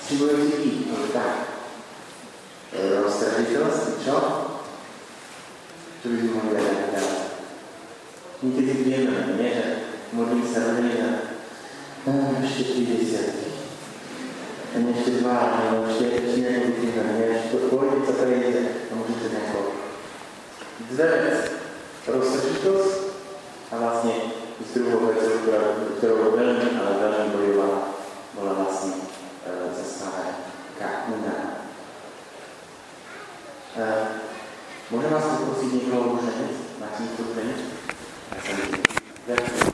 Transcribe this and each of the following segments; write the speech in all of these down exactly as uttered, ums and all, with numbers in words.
Či budú cítiť? No tak. Roztržitosť, čo? Čo by sme mohli dať ďalej? Niekedy vieme, nie? Že modlím sa rodina ešte tridsať. A ešte dva, alebo ešte ešte nebudú nie? Pôjdem sa prejde a môžete nejako. Dve vec. Roztržitosť a vlastne s druhou vecou, ktorou veľmi, ale veľmi bojovala, bola vlastne e, zastávať Kána. E, môžem vás poprosiť niekoho uženec? Máte niekoho uženec? Ja sa vidím. Ďakujem.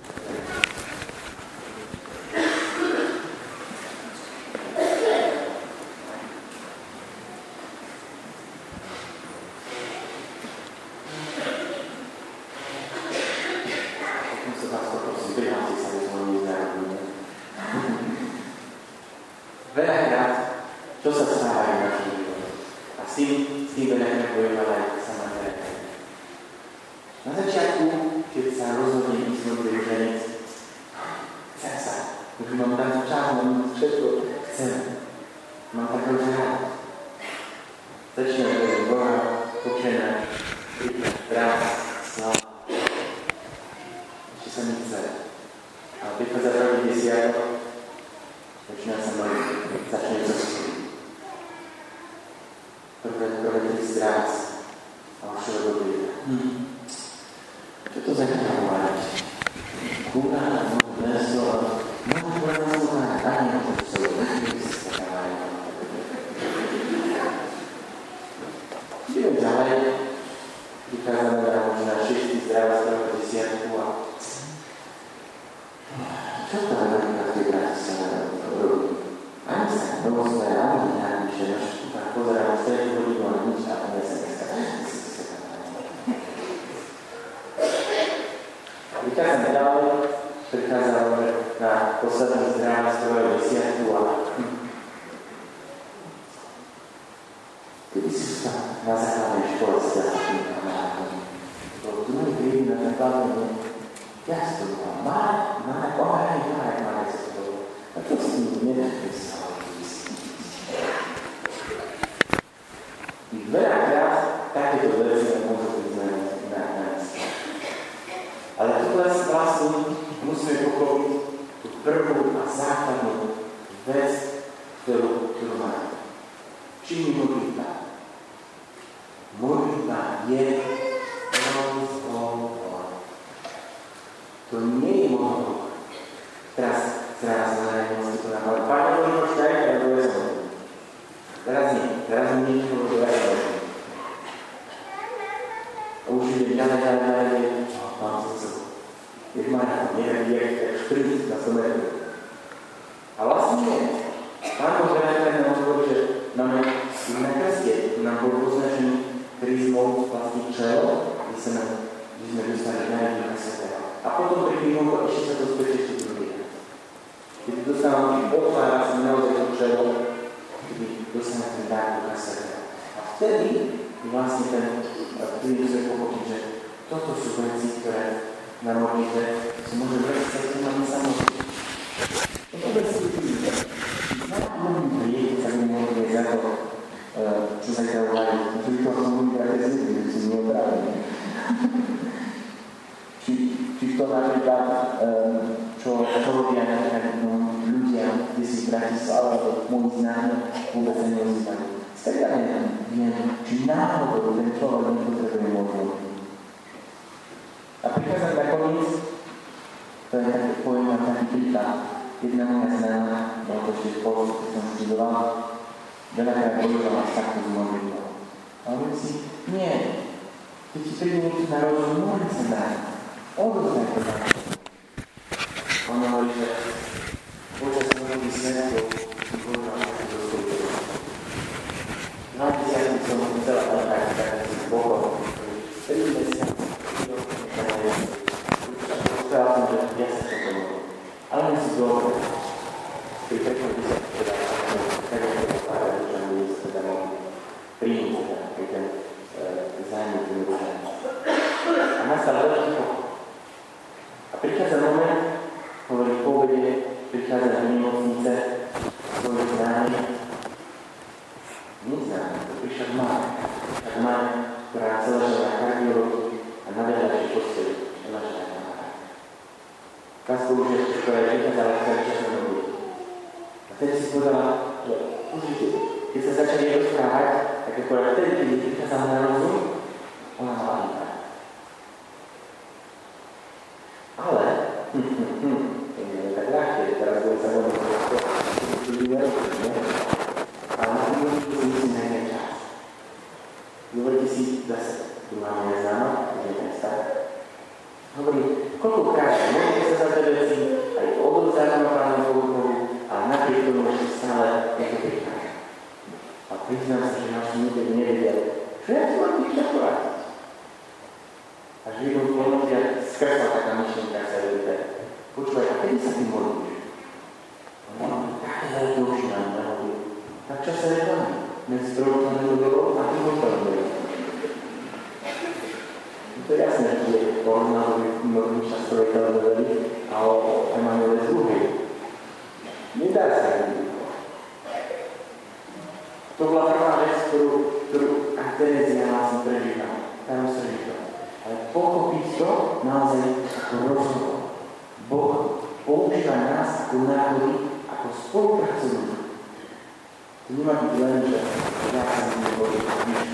Prichádza do nemocnice svojich známych povedala, že pozrite, keď sa začali rozprávať, tak akorát vtedy, keď je prichádzala na rozum, ona mala iba. Ale, hm, hm, hm, to nie je tak ľahké, teraz bude sa môžem to, čo by veľké, nie? Ale na tým môžete si musím najmä čas. Dovolite si zase, tu máme neznáma, už je ten stav. Hovorí, koľkokrát môžete sa za tie veci aj odovzdať na Pánu Bohu, ale napriek tomu ešte stále ako prichádza. A priznám sa, že náš nikdy nevedel, že ja to mám nič akurát. A že jednou ponotia skrsla taká myšlenka sa ľudí. Počúvaj, a kedy sa ty modlíš? No, také veľké uši nám nahodí. Tak čo sa reklamí? Medzi prvou sa nebolo a druhou sa nebolo. To je jasné, že je porovnávajú mnohým často reklamovali a o Emanuele druhej. Nedá sa ľudí. To bola prvá vec, ktorú, ktorú aj Terezia vlastne prežívala. Tam sa žívala. Ale pochopiť to naozaj ako rozhovor. Boh používa nás ako národy, ako spolupracovník. To nemá byť len, že ja sa mi neboli nič.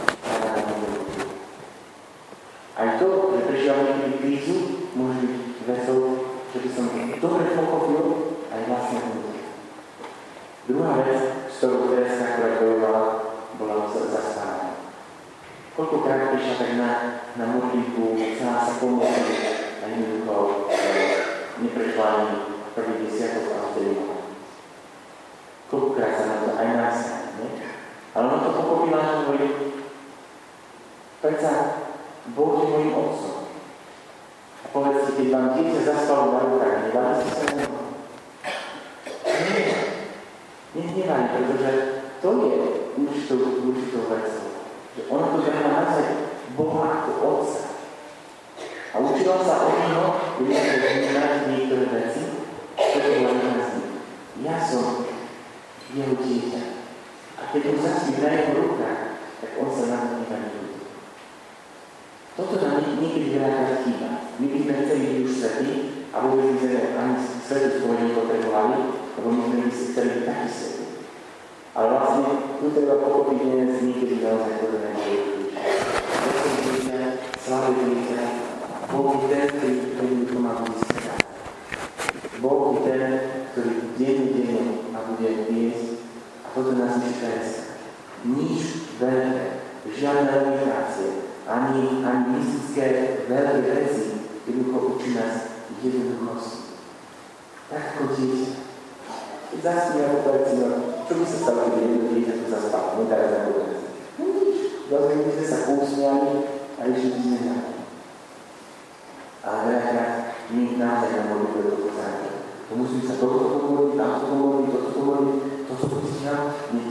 Aj to, že prežívame niekedy krízu, môže byť vecou, že by som dobre pochopil aj vlastne vnútri. Druhá vec, s ktorou Terezka, ktorá bojovala, bola zaspávaná. Koľkokrát prišla tak na, na modlitbu, chcela sa pomôcť a jednoducho e, neprešla ani prvý desiatok a vtedy mala. Koľkokrát sa na to aj nás nie? Ale ona to pochopila, že hovorí, predsa Boh je mojím otcom. A povedzte, keď vám dieťa zaspalo na rukách, nedali ste sa na to? Nie. Nehnevali, pretože to je určitou, určitou vecou. Že ona to brala naozaj Boha ako otca. A učila sa od neho, keď ja sa vnímať niektoré veci, čo to bola jedna z nich. Ja som jeho dieťa. A keď mu zaspí na jeho rukách, tak on sa na to iba nebudí. Toto nám niekedy veľakrát chýba. My by sme chceli byť už svetí a vôbec by sme ani svetú svoju nepotrebovali, lebo my sme by si chceli byť taký svetí. Ale vlastne tu treba pochopiť jeden z niekedy naozaj toto najdôležitejšie. Toto dieťa, slávy dieťa, Boh je ten, ktorý to má byť svetá. Boh je ten, ktorý denne denne a bude viesť a toto nás učí Terezka. Nič veľké, žiadne limitácie, ani, ani mystické veľké veci, jednoducho učí nás jednoduchosti. Tak ako dieťa. Keď zaspí ako povedci, no, čo by sa stalo, keď jedno dieťa tu zaspalo? No teraz ako povedci. No nič. Vlastne by sme sa pousmiali a išli by sme ďalej. Ale veľakrát my naozaj na modlitbe toto záleží. To musím sa toto pomôliť, tamto pomôliť, toto pomôliť, toto postíham, nech